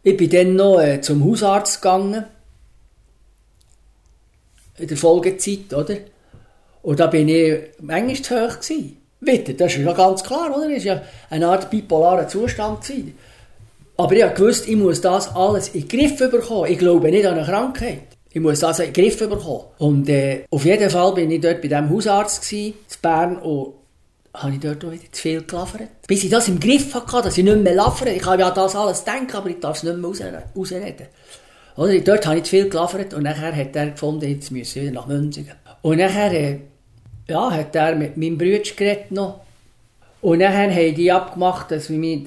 Ich bin dann noch zum Hausarzt gegangen. In der Folgezeit, oder? Und da bin ich manchmal zu hoch gewesen. Wieder, das ist ja ganz klar, oder? Das war ja eine Art bipolarer Zustand gewesen. Aber ich wusste, ich muss das alles in den Griff bekommen. Ich glaube nicht an eine Krankheit. Ich muss das in den Griff bekommen. Und auf jeden Fall bin ich dort bei diesem Hausarzt gewesen, in Bern, und habe ich dort auch wieder zu viel gelafert. Bis ich das im Griff hatte, dass ich nicht mehr lafere. Ich kann ja das alles denken, aber ich darf es nicht mehr rausreden. Oder? Dort habe ich zu viel gelafert und nachher hat er gefunden, jetzt müssen wir wieder nach Münzigen. Und nachher hat er mit meinem Bruder geredet noch. Und nachher haben die abgemacht, dass er mein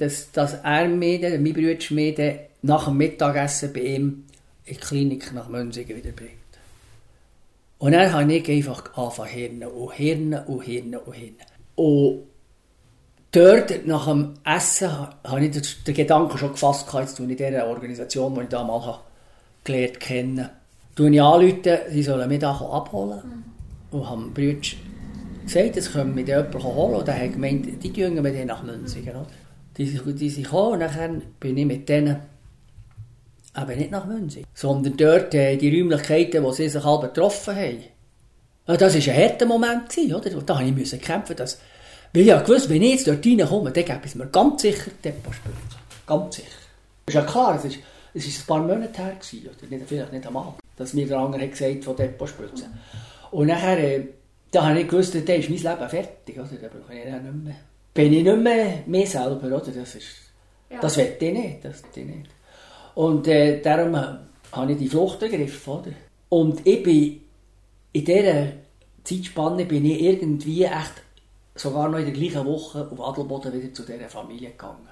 Bruder mich nach dem Mittagessen bei ihm in die Klinik nach Münzigen wieder bringt. Und dann habe ich einfach angefangen zu hirnen. Und dort, nach dem Essen, habe ich den Gedanken schon gefasst, jetzt tue ich dieser Organisation, die ich damals gelernt kennen, anrufen, sie sollen mich abholen. Und haben dem Bruder gesagt, es können mich jemand holen. Und er hat gemeint, die gehen wir dann nach Münzigen. Die sind gekommen und dann bin ich mit denen eben nicht nach Münzigen, sondern dort die Räumlichkeiten, wo sie sich alle betroffen haben. Das war ein harter Moment, oder? Und da musste ich kämpfen. Weil ich gewusst, wenn ich jetzt dort reinkomme, dann gäbe es mir ganz sicher Depospritze. Ganz sicher. Das ist ja klar, es war ein paar Monate her, oder vielleicht nicht einmal, dass mir der andere gesagt hat von Depospritze. Und nachher, da habe ich gewusst, dann ist mein Leben fertig, oder? Da brauche ich nicht mehr. Bin ich nicht mehr selber, oder? Das will ich nicht. Und darum habe ich die Flucht ergriffen, oder? Und ich bin in dieser Zeitspanne irgendwie echt sogar noch in der gleichen Woche auf Adelboden wieder zu dieser Familie gegangen.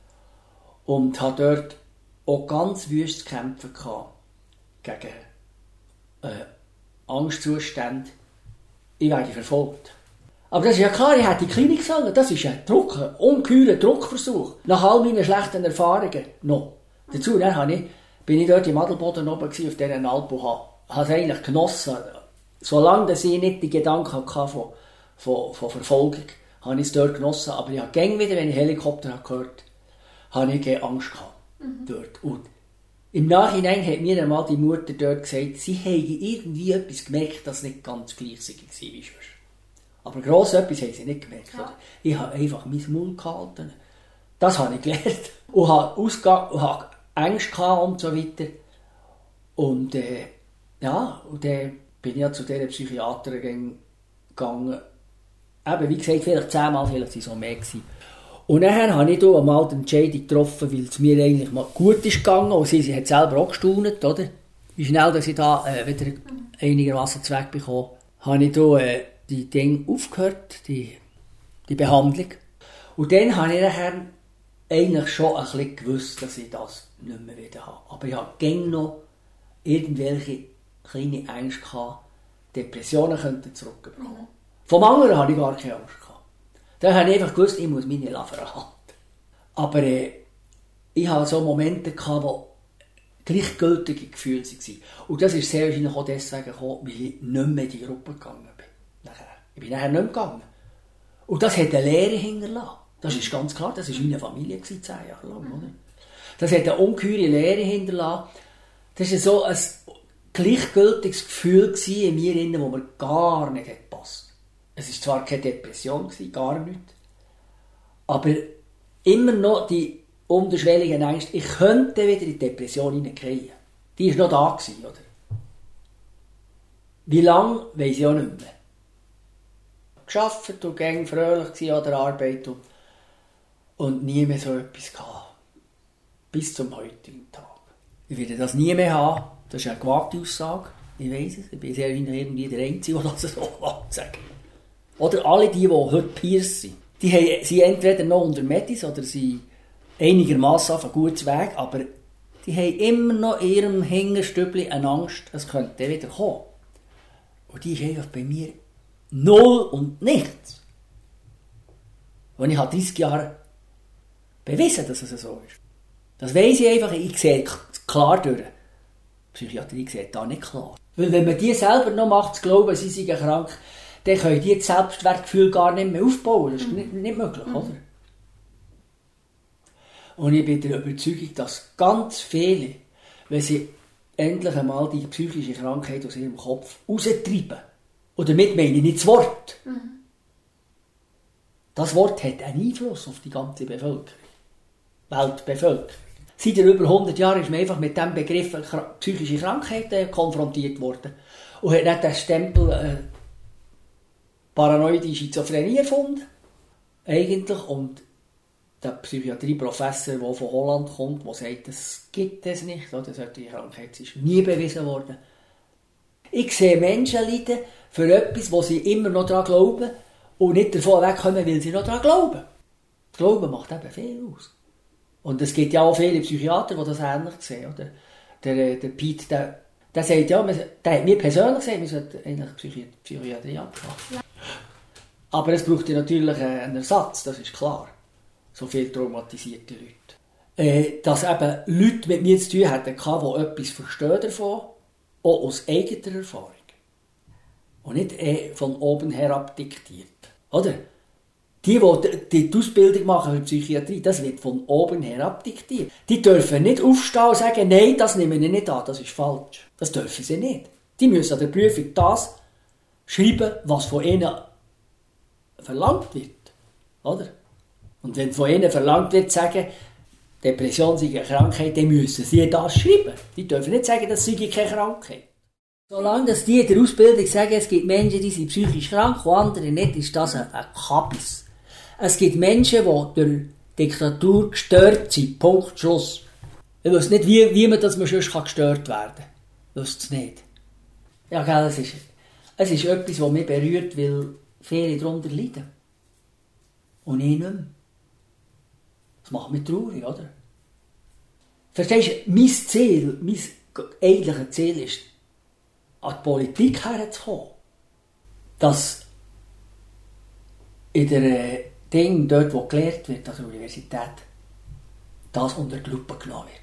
Und hatte dort auch ganz wüst zu kämpfen gegen Angstzustände. Ich werde verfolgt. Aber das ist ja klar, ich hätte die Klinik sollen. Das ist ein ungeheurer Druckversuch. Nach all meinen schlechten Erfahrungen noch. Dazu bin ich dort im Adelboden oben auf dieser Alp und habe es eigentlich genossen. Solange ich nicht die Gedanken hatte von Verfolgung, habe ich es dort genossen. Aber ich habe gäng wieder, wenn ich Helikopter gehört habe, ich Angst gehabt. Dort. Und im Nachhinein hat mir einmal die Mutter dort gesagt, sie hätte irgendwie etwas gemerkt, das nicht ganz gleich war wie sonst. Aber gross etwas haben sie nicht gemerkt. Ja. Ich habe einfach mein Mund gehalten. Das habe ich gelernt. Und habe Angst gehabt und so weiter. Und und dann bin ich ja zu dieser Psychiaterin gegangen. Eben, wie gesagt, vielleicht 10-mal, vielleicht waren es auch mehr gewesen. Und dann habe ich da einmal die Entscheidung getroffen, weil es mir eigentlich mal gut ist gegangen. Und sie hat selber auch gestaunt, oder? Wie schnell, dass ich da wieder einigermaßen wegbekomme. Habe ich da die Dinge aufgehört, die Behandlung. Und dann habe ich nachher eigentlich schon ein bisschen gewusst, dass ich das nicht mehr wieder habe. Aber ich habe gerne noch irgendwelche kleine Ängste gehabt, Depressionen könnten zurückbekommen. Vom anderen hatte ich gar keine Angst gehabt. Dann habe ich einfach gewusst, ich muss meine Lafer halten. Aber ich hatte so Momente gehabt, wo gleichgültige Gefühle waren. Und das ist sehr wahrscheinlich auch deswegen gekommen, weil ich nicht mehr in die Gruppe gegangen bin. Ich bin nachher nicht mehr gegangen. Und das hat eine Leere hinterlassen. Das ist ganz klar, das war meine Familie 10 Jahre lang. Oder? Das hat eine ungeheure Leere hinterlassen. Das war so ein gleichgültiges Gefühl in mir, das mir gar nicht gepasst hat. Es war zwar keine Depression, gar nicht. Aber immer noch die unterschwelligen Ängste, ich könnte wieder in die Depression hineingehen. Die war noch da, oder? Wie lange, weiss ich auch nicht mehr. Gearbeitet und gäng fröhlich an der Arbeit und nie mehr so etwas gehabt. Bis zum heutigen Tag. Ich werde das nie mehr haben. Das ist eine gewagte Aussage. Ich weiss es. Ich bin sehr irgendwie der Einzige, der das so sagt. Oder alle die heute Peers sind. Die sind entweder noch unter Medis oder sind einigermaßen auf einem guten Weg, aber die haben immer noch in ihrem Hinterstübli eine Angst, es könnte wieder kommen. Und die ist einfach bei mir null und nichts. Und ich habe 30 Jahre bewiesen, dass es so ist. Das weiss ich einfach, ich sehe klar durch. Die Psychiatrie sieht da nicht klar. Weil wenn man die selber noch macht, zu glauben, sie seien krank, dann können die das Selbstwertgefühl gar nicht mehr aufbauen. Das ist nicht möglich, oder? Und ich bin der Überzeugung, dass ganz viele, wenn sie endlich einmal die psychische Krankheit aus ihrem Kopf raustreiben, und damit meine ich nicht das Wort. Das Wort hat einen Einfluss auf die ganze Bevölkerung. Weltbevölkerung. Seit über 100 Jahren ist man einfach mit dem Begriff psychische Krankheit konfrontiert worden. Und hat nicht den Stempel paranoide Schizophrenie erfunden. Eigentlich. Und der Psychiatrieprofessor, der von Holland kommt, der sagt, das gibt es nicht. Oder? Solche Krankheit ist nie bewiesen worden. Ich sehe Menschen leiden für etwas, wo sie immer noch daran glauben und nicht davon wegkommen, weil sie noch daran glauben. Das Glauben macht eben viel aus. Und es gibt ja auch viele Psychiater, die das ähnlich sehen. Oder? Der Pete, der sagt ja, der hat mir persönlich gesagt, wir sollten eigentlich Psychiatrie abschaffen. Ja. Aber es braucht ja natürlich einen Ersatz, das ist klar. So viele traumatisierte Leute. Dass eben Leute mit mir zu tun hatten, die etwas verstehen davon, auch aus eigener Erfahrung. Und nicht von oben herab diktiert. Oder? Die Ausbildung machen für Psychiatrie, das wird von oben herab diktiert. Die dürfen nicht aufstehen und sagen, nein, das nehmen wir nicht an, das ist falsch. Das dürfen sie nicht. Die müssen an der Prüfung das schreiben, was von ihnen verlangt wird. Oder? Und wenn von ihnen verlangt wird, sagen, Depression sei eine Krankheit, dann müssen sie das schreiben. Die dürfen nicht sagen, das sei keine Krankheit. Solange dass die in der Ausbildung sagen, es gibt Menschen, die sind psychisch krank und andere nicht, ist das ein Kabis. Es gibt Menschen, die durch Diktatur gestört sind. Punkt, Schluss. Ich weiß nicht, wie man das sonst gestört werden kann. Ich weiß es nicht. Ja, gell, es ist etwas, das mich berührt, weil viele darunter leiden. Und ich nicht mehr. Das macht mich traurig, oder? Verstehst du, mein Ziel, mein eigentliches Ziel ist, an die Politik herzukommen. Dass in der dort wo gelehrt wird, an der Universität, das unter die Lupe genommen wird.